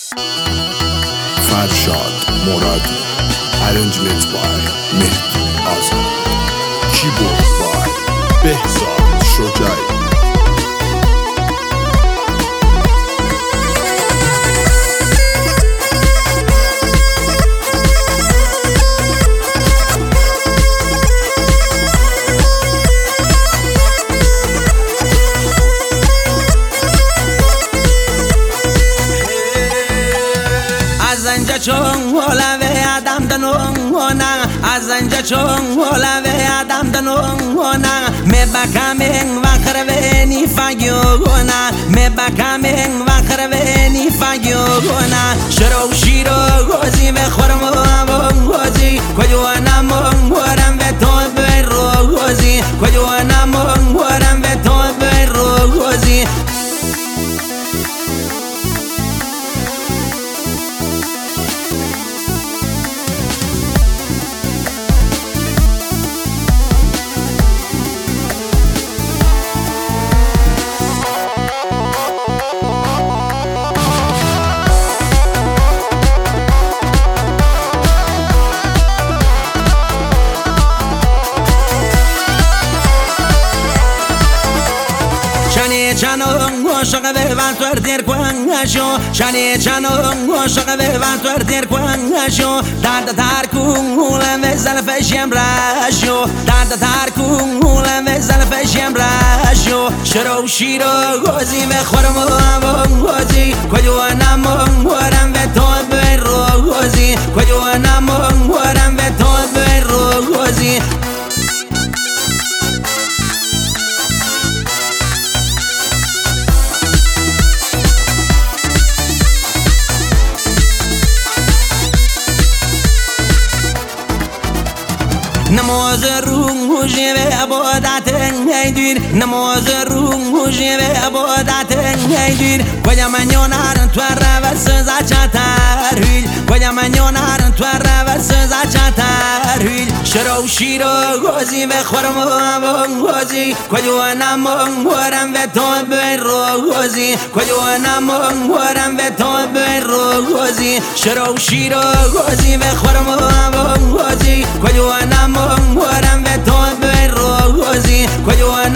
فرشاد مرادی. Arrangement by مهدی آزاد. کیبورد by بهزاد شجاعی. چون ولوی آدم دنونا از انجا چون ولوی آدم دنونا می بکامین وخر وینی فاگیونا می بکامین وخر وینی فاگیونا شرو شیرو گوزی به خورم و گوزی کجوانا منگورم به تو برو گوزی کجوانا منگورم به تو برو گوزی چانون عاشق به وقت دیر کنشو شانی چانون عاشق به وقت دیر کنشو درد تر کولم زلفشم راشو درد تر کولم زلفشم راشو شرو شیرو گوزی به خورم و گوزی کجوانا منگورم به تو برو گوزی کجوانا منگورم به تو برو گوزی نماز رو جیب عبادت نیدیر نماز رو جیب عبادت نیدیر کجا من یونارن تو روز زچتر هیل کجا من یونارن تو روز زچتر هیل شرو شیرو گوزی به خورم و گوزی کجوانا منگورم به تو برو گوزی کجوانا منگورم به تو برو گوزی شرو شیرو گوزی به خورم و گوزی کجوانا منگورم به تو برو گوزی کجوانا